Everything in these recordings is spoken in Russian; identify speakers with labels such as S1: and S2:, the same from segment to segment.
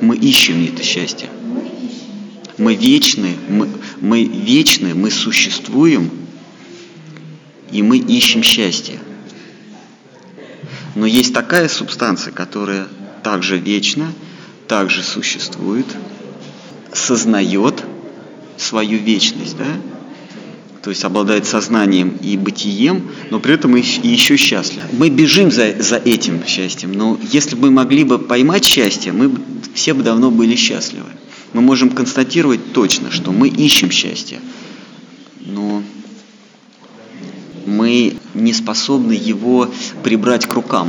S1: мы ищем это счастье. Мы вечны, мы существуем, и мы ищем счастье. Но есть такая субстанция, которая также вечна, также существует, сознает свою вечность, да? То есть обладает сознанием и бытием, но при этом и еще счастлив. Мы бежим за этим счастьем, но если бы мы могли бы поймать счастье, мы все бы давно были счастливы. Мы можем констатировать точно, что мы ищем счастье, но мы не способны его прибрать к рукам.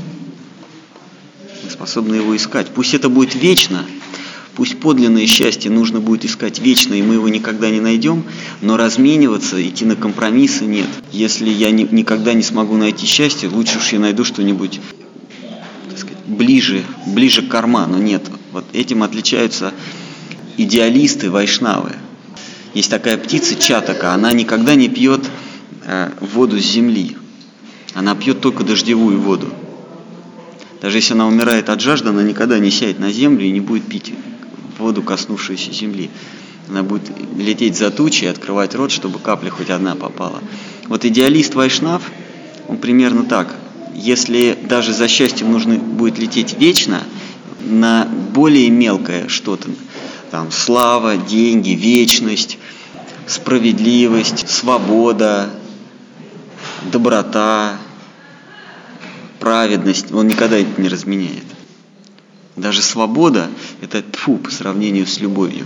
S1: Мы способны его искать. Пусть это будет вечно, пусть подлинное счастье нужно будет искать вечно, и мы его никогда не найдем, но размениваться, идти на компромиссы нет. Если я никогда не смогу найти счастье, лучше уж я найду что-нибудь, так сказать, ближе к карману. Нет, вот этим отличаются идеалисты, вайшнавы. Есть такая птица чатака, она никогда не пьет воду с земли. Она пьет только дождевую воду. Даже если она умирает от жажды, она никогда не сядет на землю и не будет пить воду, коснувшуюся земли. Она будет лететь за тучей и открывать рот, чтобы капля хоть одна попала. Вот идеалист вайшнав, он примерно так. Если даже за счастьем нужно будет лететь вечно, на более мелкое что-то, там слава, деньги, вечность, справедливость, свобода, доброта, праведность, он никогда это не разменяет. Даже свобода – это тьфу по сравнению с любовью.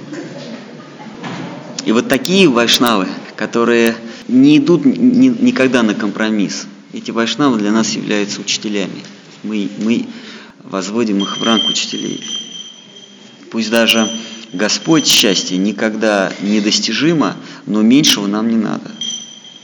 S1: И вот такие вайшнавы, которые не идут никогда на компромисс, эти вайшнавы для нас являются учителями. Мы возводим их в ранг учителей. Пусть даже Господь счастье никогда недостижимо, но меньшего нам не надо.